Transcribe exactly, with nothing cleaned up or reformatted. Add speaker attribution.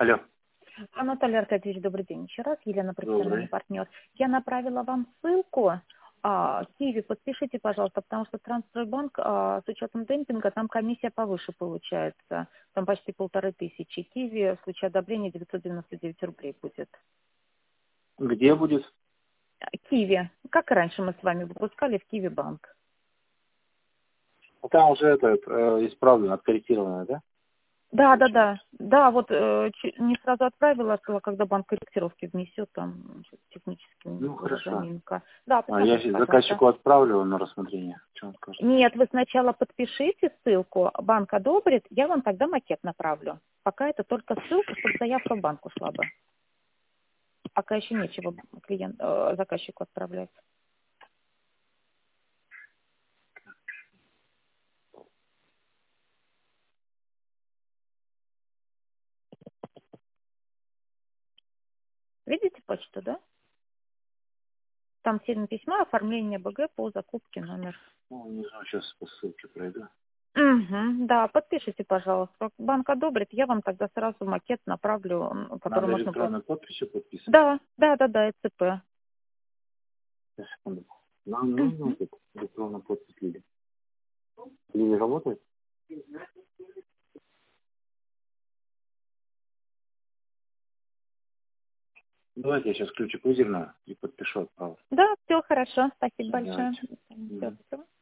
Speaker 1: Алло.
Speaker 2: Анатолий Аркадьевич, добрый день еще раз. Елена, профессиональный
Speaker 1: Добрый.
Speaker 2: партнер. Я направила вам ссылку. А, Киви, подпишите, пожалуйста, потому что Транстройбанк а, с учетом демпинга, там комиссия повыше получается. Там почти полторы тысячи. Киви в случае одобрения девятьсот девяносто девять рублей будет.
Speaker 1: Где будет?
Speaker 2: Киви. Как и раньше мы с вами выпускали в Киви банк.
Speaker 1: Ну, там уже это э, исправлено, откорректировано, да?
Speaker 2: Да, да,
Speaker 1: Получается.
Speaker 2: да. Да, вот э, ч- не сразу отправила, сказала, когда банк корректировки внесет, там значит, технически у них
Speaker 1: Ну,
Speaker 2: была
Speaker 1: хорошо.
Speaker 2: заминка. Да,
Speaker 1: А, я
Speaker 2: посмотрите,
Speaker 1: щас
Speaker 2: пожалуйста.
Speaker 1: заказчику отправлю на рассмотрение. Что он скажет?
Speaker 2: Нет, вы сначала подпишите ссылку, банк одобрит, я вам тогда макет направлю. Пока это только ссылка, чтобы заявка в банк ушла бы. Пока еще нечего клиент, э, заказчику отправлять. Видите почту, да? Там семь письма, оформление БГ по закупке номер.
Speaker 1: Ну, не знаю, сейчас по ссылке пройду.
Speaker 2: Угу, да, подпишите, пожалуйста. Банк одобрит, я вам тогда сразу макет направлю, м, который
Speaker 1: Надо
Speaker 2: можно будет.
Speaker 1: электронной подписью подписывать.
Speaker 2: Да, да, да, да, ЭЦП.
Speaker 1: Сейчас, секунду. Нам нужно
Speaker 2: Угу.
Speaker 1: вот электронная подпись Лили. Лили работает? Давайте я сейчас ключик выдерну и подпишу отправлю.
Speaker 2: Да, все хорошо, спасибо
Speaker 1: Все,
Speaker 2: большое.
Speaker 1: давайте.
Speaker 2: Всё,
Speaker 1: Мгм.
Speaker 2: спасибо.